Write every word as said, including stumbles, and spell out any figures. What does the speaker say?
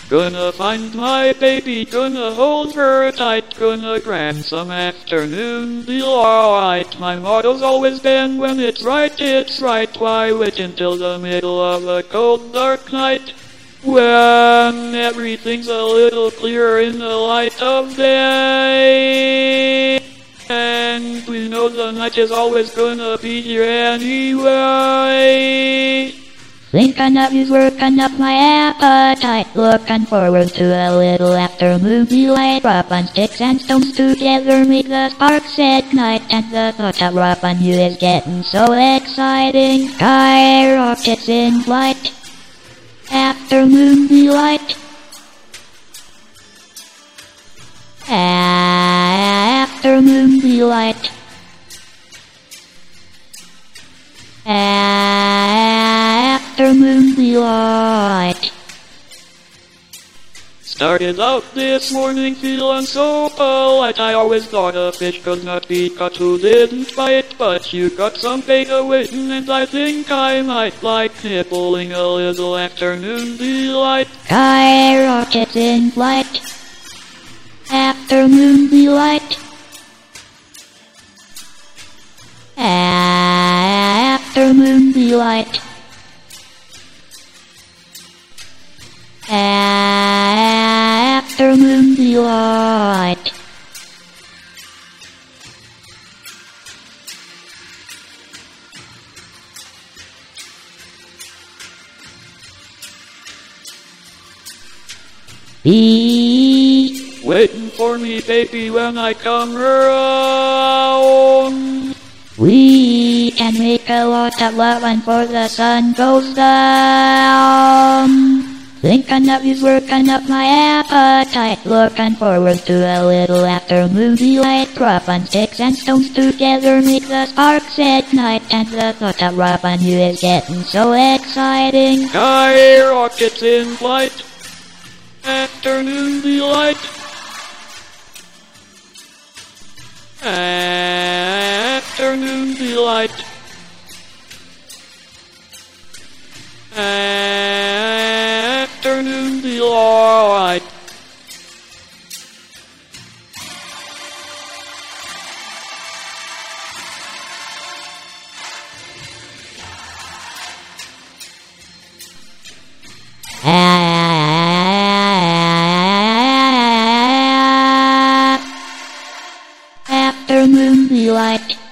Gonna find my baby, gonna hold her tight, gonna grant some afternoon delight. My motto's always been, when it's right, it's right. Why wait until the middle of a cold dark night, when everything's a little clearer in the light of day? And we know the night is always gonna be here anyway. Thinking of you's working up my appetite. Looking forward to a little afternoon delight. Rubbing sticks and stones together make the sparks ignite. And the thought of rubbing you is getting so exciting. Skyrockets in flight. Afternoon delight. Afternoon delight. Afternoon delight. Started out this morning feeling so polite. I always thought a fish could not be caught who didn't bite, but you got some bait awaiting, and I think I might like nibbling a little afternoon delight. Skyrockets in flight. Afternoon delight. Afternoon delight. Afternoon delight. Be waiting for me, baby, when I come around. We can make a lot of love before the sun goes down. Thinking of you's working up my appetite. Looking forward to a little afternoon delight. Rubbing sticks and stones together make the sparks ignite. And the thought of rubbing you is getting so exciting. Skyrockets in flight. Afternoon delight. Afternoon delight. Afternoon delight. Afternoon delight.